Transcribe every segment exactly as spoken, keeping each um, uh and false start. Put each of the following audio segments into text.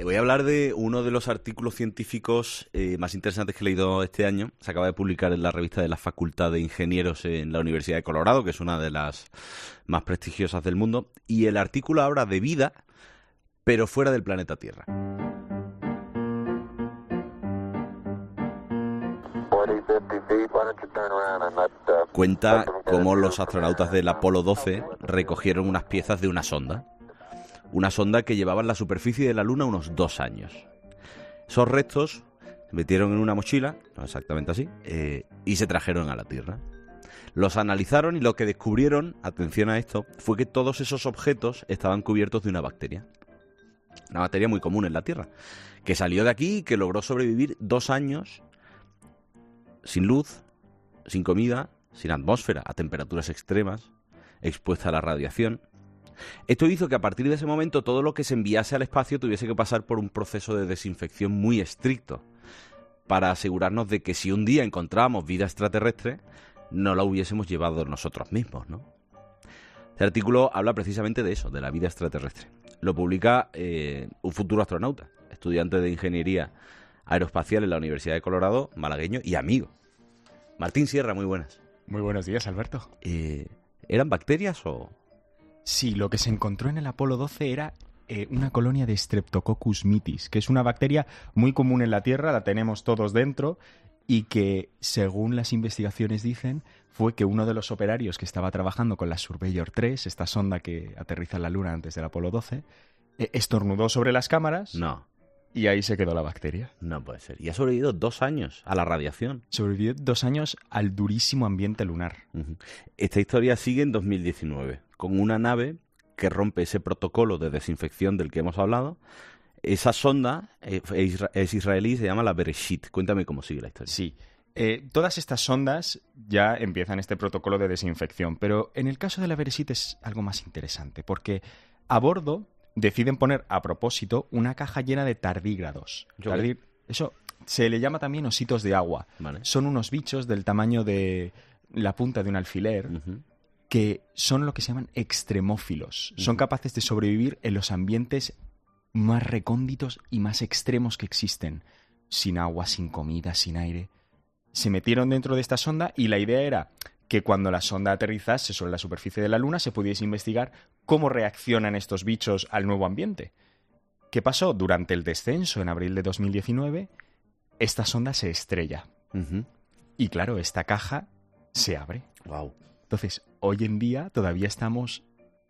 voy a hablar de uno de los artículos científicos eh, más interesantes que he leído este año. Se acaba de publicar en la revista de la Facultad de Ingenieros en la Universidad de Colorado, que es una de las más prestigiosas del mundo. Y el artículo habla de vida, pero fuera del planeta Tierra. Cuenta cómo los astronautas del Apolo doce recogieron unas piezas de una sonda. Una sonda que llevaba en la superficie de la Luna unos dos años. Esos restos se metieron en una mochila, no exactamente así, eh, y se trajeron a la Tierra. Los analizaron y lo que descubrieron, atención a esto, fue que todos esos objetos estaban cubiertos de una bacteria. Una bacteria muy común en la Tierra, que salió de aquí y que logró sobrevivir dos años sin luz, sin comida, sin atmósfera, a temperaturas extremas, expuesta a la radiación. Esto hizo que a partir de ese momento todo lo que se enviase al espacio tuviese que pasar por un proceso de desinfección muy estricto para asegurarnos de que si un día encontrábamos vida extraterrestre, no la hubiésemos llevado nosotros mismos, ¿no? Este artículo habla precisamente de eso, de la vida extraterrestre. Lo publica eh, un futuro astronauta, estudiante de Ingeniería Aeroespacial en la Universidad de Colorado, malagueño y amigo. Martín Sierra, muy buenas. Muy buenos días, Alberto. Eh, ¿Eran bacterias o...? Sí, lo que se encontró en el Apolo doce era eh, una colonia de Streptococcus mitis, que es una bacteria muy común en la Tierra, la tenemos todos dentro, y que, según las investigaciones dicen, fue que uno de los operarios que estaba trabajando con la Surveyor tres, esta sonda que aterriza en la Luna antes del Apolo doce, eh, estornudó sobre las cámaras. No. Y ahí se quedó la bacteria. No puede ser. Y ha sobrevivido dos años a la radiación. Sobrevivió dos años al durísimo ambiente lunar. Uh-huh. Esta historia sigue en dos mil diecinueve, con una nave que rompe ese protocolo de desinfección del que hemos hablado. Esa sonda eh, es israelí, se llama la Bereshit. Cuéntame cómo sigue la historia. Sí. Eh, todas estas sondas ya empiezan este protocolo de desinfección, pero en el caso de la Bereshit es algo más interesante, porque a bordo deciden poner a propósito una caja llena de tardígrados. Tardí... Eso se le llama también ositos de agua. Vale. Son unos bichos del tamaño de la punta de un alfiler, uh-huh, que son lo que se llaman extremófilos. Uh-huh. Son capaces de sobrevivir en los ambientes más recónditos y más extremos que existen. Sin agua, sin comida, sin aire. Se metieron dentro de esta sonda y la idea era que cuando la sonda aterrizase sobre la superficie de la Luna se pudiese investigar cómo reaccionan estos bichos al nuevo ambiente. ¿Qué pasó? Durante el descenso, en abril de dos mil diecinueve, esta sonda se estrella. Uh-huh. Y claro, esta caja se abre. Wow. Entonces, hoy en día todavía estamos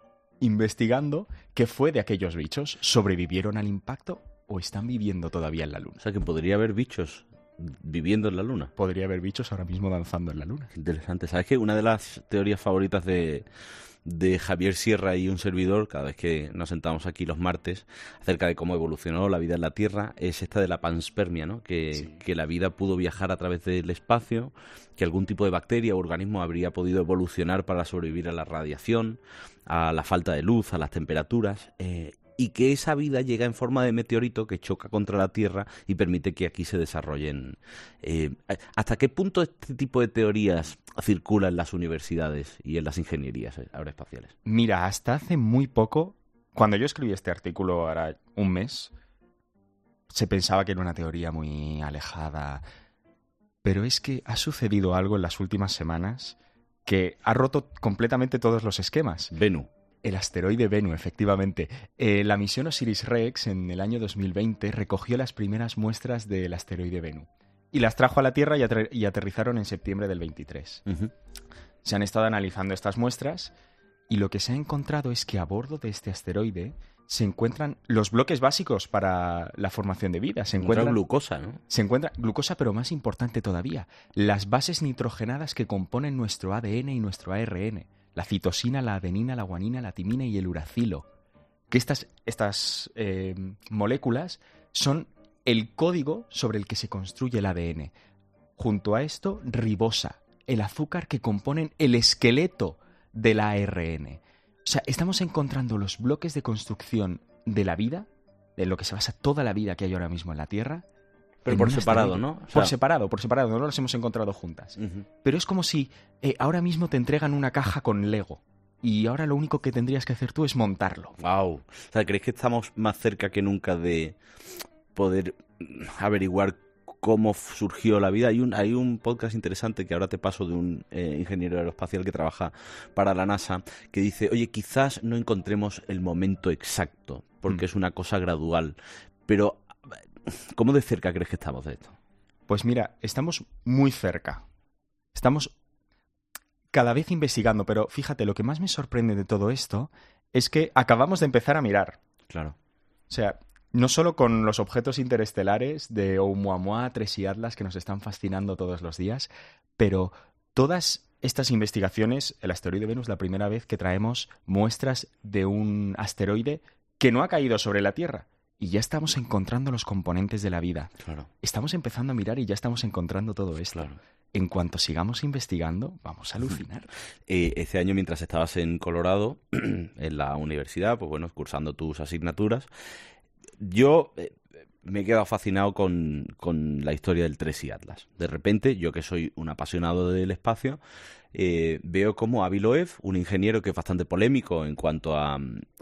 investigando qué fue de aquellos bichos. ¿Sobrevivieron al impacto o están viviendo todavía en la Luna? O sea, que podría haber bichos viviendo en la Luna. Podría haber bichos ahora mismo danzando en la Luna. Interesante. ¿Sabes qué? Una de las teorías favoritas de, de Javier Sierra y un servidor, cada vez que nos sentamos aquí los martes, acerca de cómo evolucionó la vida en la Tierra, es esta de la panspermia, ¿no? Que, sí. que la vida pudo viajar a través del espacio, que algún tipo de bacteria o organismo habría podido evolucionar para sobrevivir a la radiación, a la falta de luz, a las temperaturas, eh, y que esa vida llega en forma de meteorito que choca contra la Tierra y permite que aquí se desarrollen. Eh, ¿Hasta qué punto este tipo de teorías circula en las universidades y en las ingenierías aeroespaciales? Mira, hasta hace muy poco, cuando yo escribí este artículo, ahora un mes, se pensaba que era una teoría muy alejada. Pero es que ha sucedido algo en las últimas semanas que ha roto completamente todos los esquemas. Bennu. El asteroide Bennu, efectivamente. Eh, la misión Osiris-Rex en el año dos mil veinte recogió las primeras muestras del asteroide Bennu y las trajo a la Tierra y, ater- y aterrizaron en septiembre del veintitrés. Uh-huh. Se han estado analizando estas muestras y lo que se ha encontrado es que a bordo de este asteroide se encuentran los bloques básicos para la formación de vida. Se encuentra glucosa, ¿no? Se encuentra glucosa, pero más importante todavía, las bases nitrogenadas que componen nuestro A D N y nuestro A R N. La citosina, la adenina, la guanina, la timina y el uracilo. Que estas, estas eh, moléculas son el código sobre el que se construye el A D N. Junto a esto, ribosa, el azúcar que componen el esqueleto del A R N. O sea, estamos encontrando los bloques de construcción de la vida, de lo que se basa toda la vida que hay ahora mismo en la Tierra. Pero por separado, ¿no? O sea... Por separado, por separado, no las hemos encontrado juntas. Uh-huh. Pero es como si eh, ahora mismo te entregan una caja con Lego. y ahora lo único que tendrías que hacer tú es montarlo. Wow. O sea, ¿crees que estamos más cerca que nunca de poder averiguar cómo surgió la vida? Hay un, hay un podcast interesante que ahora te paso de un eh, ingeniero aeroespacial que trabaja para la NASA, que dice, oye, quizás no encontremos el momento exacto, porque mm. es una cosa gradual, pero ¿cómo de cerca crees que estamos de esto? Pues mira, estamos muy cerca. Estamos cada vez investigando, pero fíjate, lo que más me sorprende de todo esto es que acabamos de empezar a mirar. Claro. O sea, no solo con los objetos interestelares de Oumuamua, Tres y Atlas, que nos están fascinando todos los días, pero todas estas investigaciones, el asteroide Venus, la primera vez que traemos muestras de un asteroide que no ha caído sobre la Tierra. Y ya estamos encontrando los componentes de la vida. Claro. Estamos empezando a mirar y ya estamos encontrando todo esto. Claro. En cuanto sigamos investigando, vamos a alucinar. Eh, este año, mientras estabas en Colorado, en la universidad, pues bueno, cursando tus asignaturas, yo eh, me he quedado fascinado con, con la historia del Tres y Atlas. De repente, yo que soy un apasionado del espacio, eh, veo como Avi Loeb, un ingeniero que es bastante polémico en cuanto a,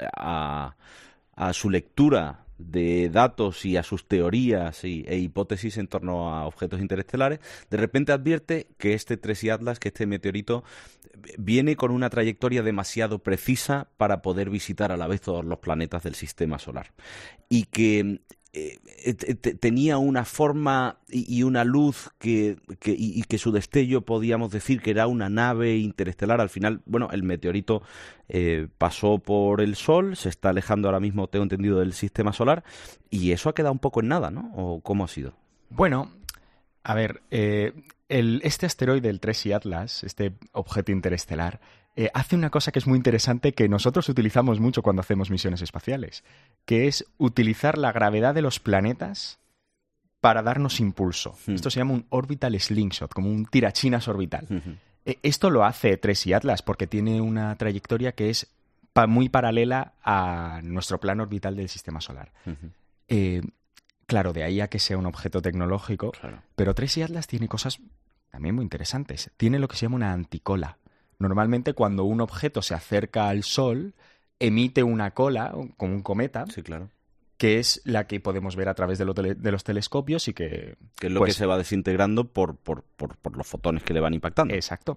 a, a su lectura de datos y a sus teorías y, e hipótesis en torno a objetos interestelares, de repente advierte que este Tres y Atlas, que este meteorito, viene con una trayectoria demasiado precisa para poder visitar a la vez todos los planetas del sistema solar. Y que eh, te, tenía una forma y, y una luz que, que y, y que su destello podíamos decir que era una nave interestelar. Al final, bueno, el meteorito eh, pasó por el Sol, se está alejando ahora mismo, tengo entendido, del sistema solar, y eso ha quedado un poco en nada, ¿no? ¿O cómo ha sido? Bueno, a ver, eh, el, este asteroide, el Tres y Atlas, este objeto interestelar, eh, hace una cosa que es muy interesante que nosotros utilizamos mucho cuando hacemos misiones espaciales, que es utilizar la gravedad de los planetas para darnos impulso. Hmm. Esto se llama un orbital slingshot, como un tirachinas orbital. Hmm. Eh, esto lo hace Tres y Atlas porque tiene una trayectoria que es pa- muy paralela a nuestro plano orbital del sistema solar. Hmm. Eh, Claro, de ahí a que sea un objeto tecnológico, claro. Pero Tres y Atlas tiene cosas también muy interesantes. Tiene lo que se llama una anticola. Normalmente cuando un objeto se acerca al Sol, emite una cola, como un cometa, sí, claro. Que es la que podemos ver a través de, lo tele- de los telescopios y que... Que es lo pues, que se va desintegrando por, por, por, por los fotones que le van impactando. Exacto.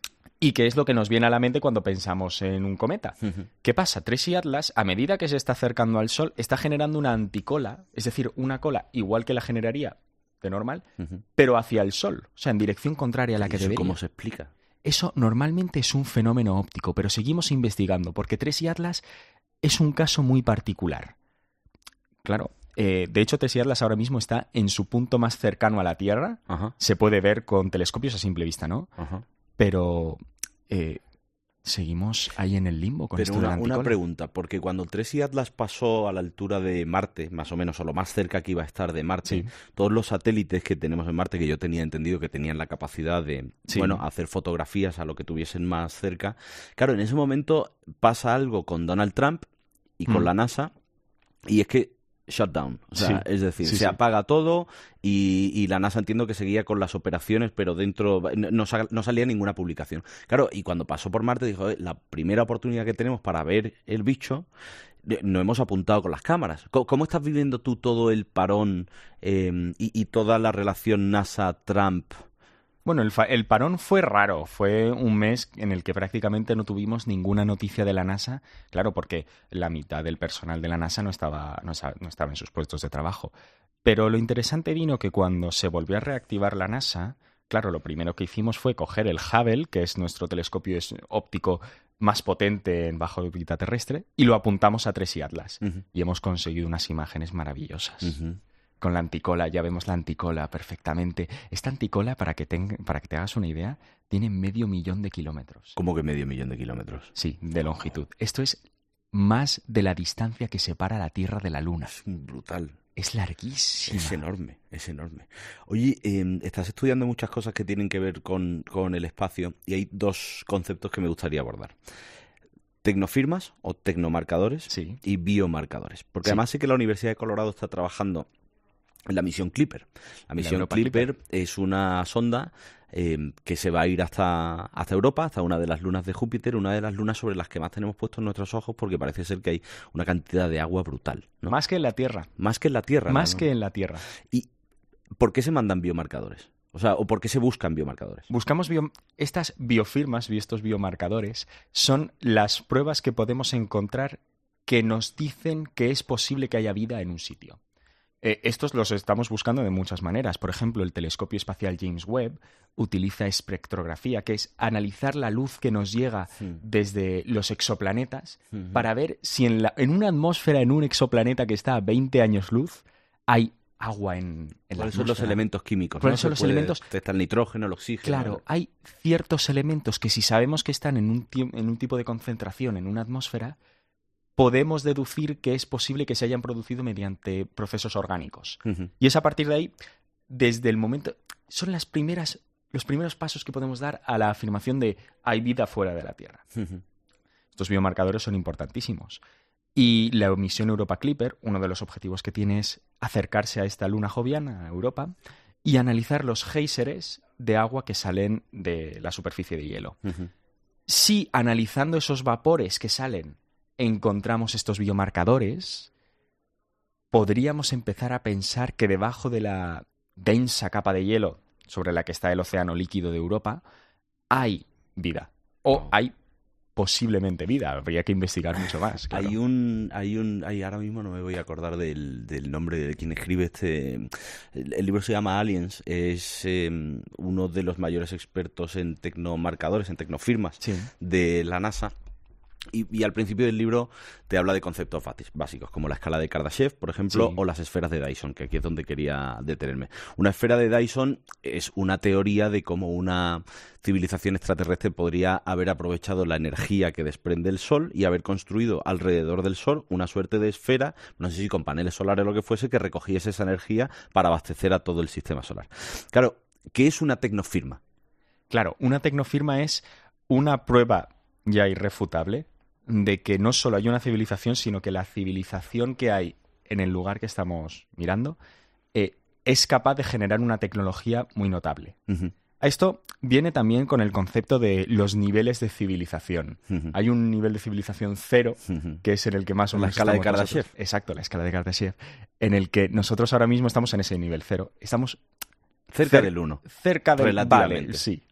Y que es lo que nos viene a la mente cuando pensamos en un cometa. Uh-huh. ¿Qué pasa? Tres y Atlas, a medida que se está acercando al Sol, está generando una anticola, es decir, una cola igual que la generaría de normal, uh-huh. pero hacia el Sol, o sea, en dirección contraria a la que ¿Eso debería. ¿Cómo se explica? Eso normalmente es un fenómeno óptico, pero seguimos investigando, porque Tres y Atlas es un caso muy particular. Claro, eh, de hecho, Tres y Atlas ahora mismo está en su punto más cercano a la Tierra. Uh-huh. Se puede ver con telescopios a simple vista, ¿no? Uh-huh. Pero eh, seguimos ahí en el limbo con Pero esto una, de la anticola. una pregunta, porque cuando Tres y Atlas pasó a la altura de Marte, más o menos, o lo más cerca que iba a estar de Marte, sí. todos los satélites que tenemos en Marte, que yo tenía entendido que tenían la capacidad de sí. bueno, hacer fotografías a lo que tuviesen más cerca, claro, en ese momento pasa algo con Donald Trump y con mm. la NASA, y es que shutdown, o sea, sí. es decir, sí, se sí. apaga todo y, y la NASA entiendo que seguía con las operaciones, pero dentro no, no, no salía ninguna publicación. Claro, y cuando pasó por Marte dijo, la primera oportunidad que tenemos para ver el bicho, no hemos apuntado con las cámaras. ¿Cómo, cómo estás viviendo tú todo el parón eh, y, y toda la relación NASA-Trump? Bueno, el, fa- el parón fue raro. Fue un mes en el que prácticamente no tuvimos ninguna noticia de la NASA. Claro, porque la mitad del personal de la NASA no estaba, no, no estaba en sus puestos de trabajo. Pero lo interesante vino que cuando se volvió a reactivar la NASA, claro, lo primero que hicimos fue coger el Hubble, que es nuestro telescopio óptico más potente en baja órbita terrestre, y lo apuntamos a Tres y Atlas. Uh-huh. Y hemos conseguido unas imágenes maravillosas. Uh-huh. Con la anticola, ya vemos la anticola perfectamente. Esta anticola, para que, te, para que te hagas una idea, tiene medio millón de kilómetros. ¿Cómo que medio millón de kilómetros? Sí, de longitud. Esto es más de la distancia que separa la Tierra de la Luna. Es brutal. Es larguísima. Es enorme, es enorme. Oye, eh, estás estudiando muchas cosas que tienen que ver con, con el espacio y hay dos conceptos que me gustaría abordar. Tecnofirmas o tecnomarcadores sí. y biomarcadores. Porque sí. además sé que la Universidad de Colorado está trabajando la misión Clipper. La misión Europa Clipper, Clipper es una sonda eh, que se va a ir hasta, hasta Europa, hasta una de las lunas de Júpiter, una de las lunas sobre las que más tenemos puestos nuestros ojos, porque parece ser que hay una cantidad de agua brutal, ¿no? Más que en la Tierra. Más que en la Tierra. Más ¿no? que en la Tierra. ¿Y por qué se mandan biomarcadores? O sea, ¿o por qué se buscan biomarcadores? Buscamos bio... Estas biofirmas, estos biomarcadores, son las pruebas que podemos encontrar que nos dicen que es posible que haya vida en un sitio. Eh, estos los estamos buscando de muchas maneras. Por ejemplo, el telescopio espacial James Webb utiliza espectrografía, que es analizar la luz que nos llega Sí. desde los exoplanetas Ujú. para ver si en, la... en una atmósfera, en un exoplaneta que está a veinte años luz, hay agua en, en la ¿Cuáles son los atmósfera. elementos químicos? ¿Cuáles ¿no? son Se los puede- elementos? Está el nitrógeno, el oxígeno. Claro, hay ciertos elementos que si sabemos que están en un, ti- en un tipo de concentración en una atmósfera, podemos deducir que es posible que se hayan producido mediante procesos orgánicos. Ujú. Y es a partir de ahí, desde el momento... Son las primeras, los primeros pasos que podemos dar a la afirmación de hay vida fuera de la Tierra. Ujú. Estos biomarcadores son importantísimos. Y la misión Europa Clipper, uno de los objetivos que tiene es acercarse a esta luna joviana, a Europa, y analizar los géiseres de agua que salen de la superficie de hielo. Ujú. Si analizando esos vapores que salen encontramos estos biomarcadores, podríamos empezar a pensar que debajo de la densa capa de hielo sobre la que está el océano líquido de Europa hay vida. O Oh. hay posiblemente vida. Habría que investigar mucho más. Claro. Hay un, hay un, hay, ahora mismo no me voy a acordar del, del nombre de quien escribe este. El, el libro se llama Aliens. Es eh, uno de los mayores expertos en tecnomarcadores, en tecnofirmas Sí. de la NASA. Y, y al principio del libro te habla de conceptos bati- básicos, como la escala de Kardashev, por ejemplo, Sí. o las esferas de Dyson, que aquí es donde quería detenerme. Una esfera de Dyson es una teoría de cómo una civilización extraterrestre podría haber aprovechado la energía que desprende el Sol y haber construido alrededor del Sol una suerte de esfera, no sé si con paneles solares o lo que fuese, que recogiese esa energía para abastecer a todo el sistema solar. Claro, ¿qué es una tecnofirma? Claro, una tecnofirma es una prueba ya irrefutable de que no solo hay una civilización, sino que la civilización que hay en el lugar que estamos mirando eh, es capaz de generar una tecnología muy notable. Ujú, A esto viene también con el concepto de los niveles de civilización. ujú, Hay un nivel de civilización cero, ujú. que es en el que más o La menos escala de estamos Kardashev. nosotros. Exacto, la escala de Kardashev. En el que nosotros ahora mismo estamos en ese nivel cero. Estamos Cerca cer- del uno. cerca del Relativamente. vale, sí.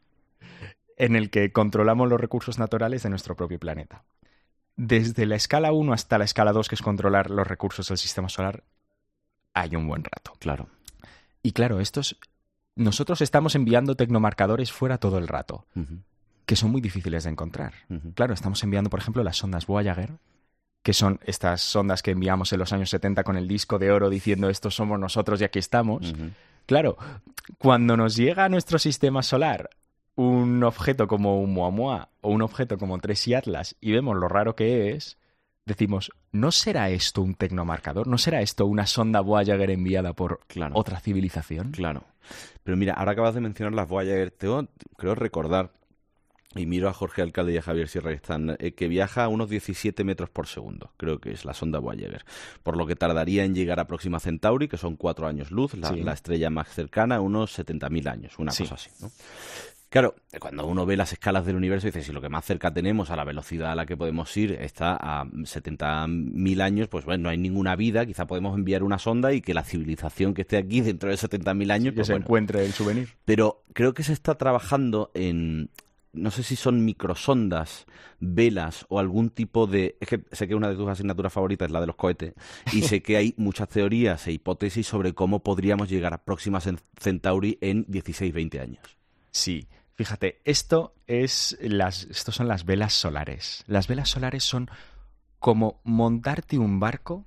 En el que controlamos los recursos naturales de nuestro propio planeta. Desde la escala uno hasta la escala dos, que es controlar los recursos del sistema solar, hay un buen rato. Claro. Y claro, estos... Nosotros estamos enviando tecnomarcadores fuera todo el rato, Ujú, que son muy difíciles de encontrar. ujú. Claro, estamos enviando, por ejemplo, las sondas Voyager, que son estas sondas que enviamos en los años setenta con el disco de oro diciendo estos somos nosotros y aquí estamos. Ujú. Claro, cuando nos llega a nuestro sistema solar un objeto como un Oumuamua o un objeto como Tracy Atlas y vemos lo raro que es, decimos, ¿no será esto un tecnomarcador? ¿No será esto una sonda Voyager enviada por Claro. otra civilización? Claro. Pero mira, ahora acabas de mencionar las Voyager. Tengo, creo recordar, y miro a Jorge Alcalde y a Javier Sierra que están, eh, que viaja a unos diecisiete metros por segundo. Creo que es la sonda Voyager. Por lo que tardaría en llegar a Próxima Centauri, que son cuatro años luz, la, Sí. la estrella más cercana, unos setenta mil años, una Sí. cosa así, ¿no? Claro, cuando uno ve las escalas del universo, dice, si lo que más cerca tenemos a la velocidad a la que podemos ir está a setenta mil años, pues bueno, no hay ninguna vida, quizá podemos enviar una sonda y que la civilización que esté aquí dentro de setenta mil años, Que pues se bueno. encuentre el souvenir. Pero creo que se está trabajando en, no sé si son microsondas, velas o algún tipo de... Es que sé que una de tus asignaturas favoritas es la de los cohetes y sé que hay muchas teorías e hipótesis sobre cómo podríamos llegar a Próxima Centauri en dieciséis veinte años. Sí, fíjate, esto es las, estos son las velas solares. Las velas solares son como montarte un barco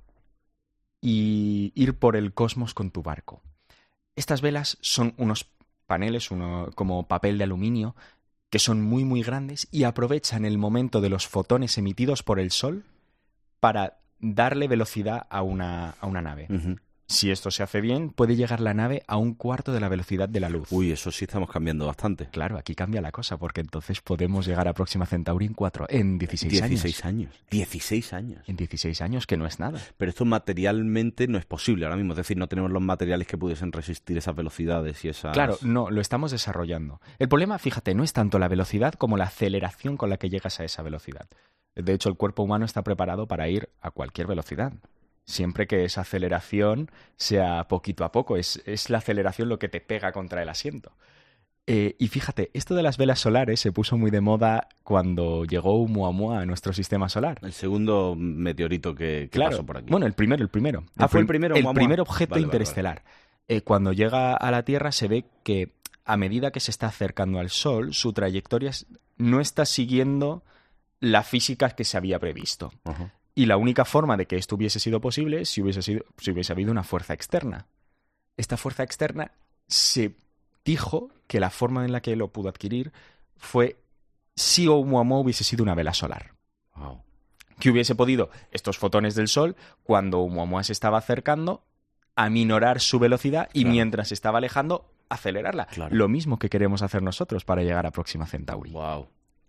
y ir por el cosmos con tu barco. Estas velas son unos paneles, uno, como papel de aluminio, que son muy muy grandes y aprovechan el momento de los fotones emitidos por el Sol para darle velocidad a una, a una nave. Ujú. Si esto se hace bien, puede llegar la nave a un cuarto de la velocidad de la luz. Uy, eso sí estamos cambiando bastante. Claro, aquí cambia la cosa, porque entonces podemos llegar a Próxima Centauri en cuatro, en dieciséis años. dieciséis años. dieciséis años. En dieciséis años, que no es nada. Pero esto materialmente no es posible ahora mismo. Es decir, no tenemos los materiales que pudiesen resistir esas velocidades y esas... Claro, no, lo estamos desarrollando. El problema, fíjate, no es tanto la velocidad como la aceleración con la que llegas a esa velocidad. De hecho, el cuerpo humano está preparado para ir a cualquier velocidad. Siempre que esa aceleración sea poquito a poco. Es, es la aceleración lo que te pega contra el asiento. Eh, y fíjate, esto de las velas solares se puso muy de moda cuando llegó Oumuamua a nuestro sistema solar. El segundo meteorito que, que claro. pasó por aquí. Bueno, el primero, el primero. Ah, el fue el prim- primero. El Oumuamua. primer objeto Vale, interestelar. Vale, vale. Eh, cuando llega a la Tierra se ve que a medida que se está acercando al Sol, su trayectoria no está siguiendo la física que se había previsto. Uh-huh. Y la única forma de que esto hubiese sido posible es si hubiese, sido, si hubiese habido una fuerza externa. Esta fuerza externa se dijo que la forma en la que lo pudo adquirir fue si Oumuamua hubiese sido una vela solar. Wow. Que hubiese podido estos fotones del Sol, cuando Oumuamua se estaba acercando, aminorar su velocidad y claro. mientras se estaba alejando, acelerarla. Claro. Lo mismo que queremos hacer nosotros para llegar a Próxima Centauri. Wow.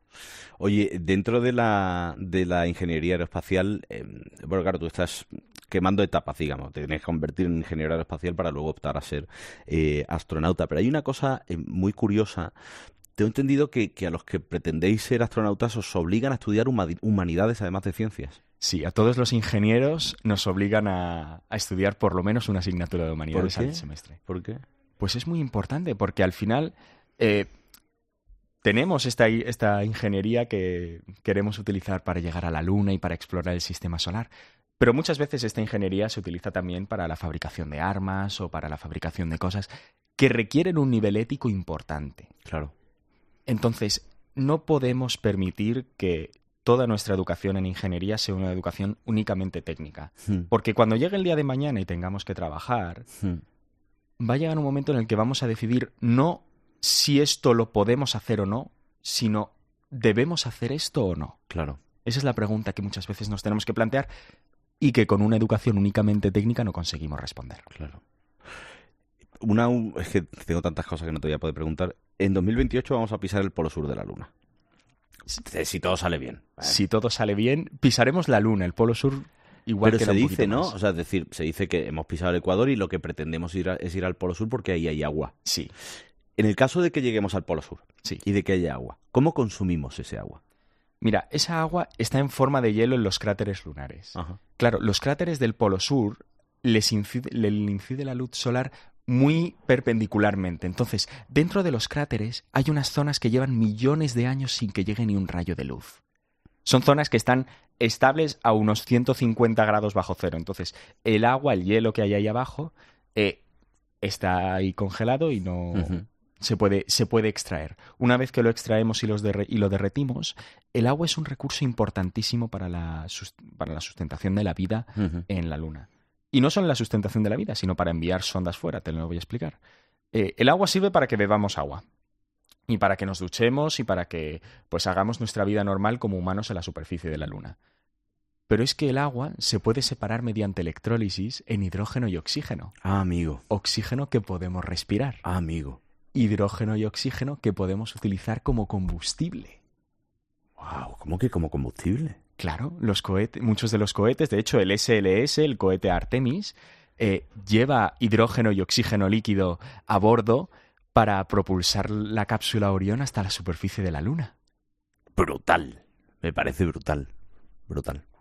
Oye, dentro de la, de la ingeniería aeroespacial, eh, bueno, claro, tú estás quemando etapas, digamos, te tienes que convertir en ingeniero aeroespacial para luego optar a ser eh, astronauta. Pero hay una cosa eh, muy curiosa. Tengo entendido que, que a los que pretendéis ser astronautas os obligan a estudiar huma- humanidades además de ciencias. Sí, a todos los ingenieros nos obligan a, a estudiar por lo menos una asignatura de humanidades ¿Por qué? al semestre. ¿Por qué? Pues es muy importante porque al final eh, tenemos esta, esta ingeniería que queremos utilizar para llegar a la Luna y para explorar el sistema solar. Pero muchas veces esta ingeniería se utiliza también para la fabricación de armas o para la fabricación de cosas que requieren un nivel ético importante. Claro. Entonces, no podemos permitir que toda nuestra educación en ingeniería sea una educación únicamente técnica. Hmm. Porque cuando llegue el día de mañana y tengamos que trabajar, Hmm. va a llegar un momento en el que vamos a decidir no si esto lo podemos hacer o no, sino ¿debemos hacer esto o no? Claro. Esa es la pregunta que muchas veces nos tenemos que plantear y que con una educación únicamente técnica no conseguimos responder. Claro. Una, es que tengo tantas cosas que no te voy a poder preguntar. En dos mil veintiocho vamos a pisar el polo sur de la Luna. Si, si todo sale bien. ¿Vale? Si todo sale bien, pisaremos la Luna, el polo sur igual Pero queda se un dice, poquito ¿no? más. O sea, es decir, se dice que hemos pisado el Ecuador y lo que pretendemos ir a- es ir al polo sur porque ahí hay agua. Sí, En el caso de que lleguemos al polo sur sí. y de que haya agua, ¿cómo consumimos ese agua? Mira, esa agua está en forma de hielo en los cráteres lunares. Ajá. Claro, los cráteres del polo sur les incide, les incide la luz solar muy perpendicularmente. Entonces, dentro de los cráteres hay unas zonas que llevan millones de años sin que llegue ni un rayo de luz. Son zonas que están estables a unos ciento cincuenta grados bajo cero. Entonces, el agua, el hielo que hay ahí abajo, eh, está ahí congelado y no... Uh-huh. Se puede, se puede extraer. Una vez que lo extraemos y, los derre- y lo derretimos, el agua es un recurso importantísimo para la, sus- para la sustentación de la vida Uh-huh. en la Luna. Y no solo la sustentación de la vida, sino para enviar sondas fuera, te lo voy a explicar. Eh, el agua sirve para que bebamos agua. Y para que nos duchemos y para que pues hagamos nuestra vida normal como humanos en la superficie de la Luna. Pero es que el agua se puede separar mediante electrólisis en hidrógeno y oxígeno. Ah, amigo. Oxígeno que podemos respirar. Ah, amigo. Hidrógeno y oxígeno que podemos utilizar como combustible. Wow, ¿cómo que como combustible? Claro, los cohetes, muchos de los cohetes, de hecho el ese ele ese, el cohete Artemis, eh, lleva hidrógeno y oxígeno líquido a bordo para propulsar la cápsula Orión hasta la superficie de la Luna. Brutal. Me parece brutal. Brutal.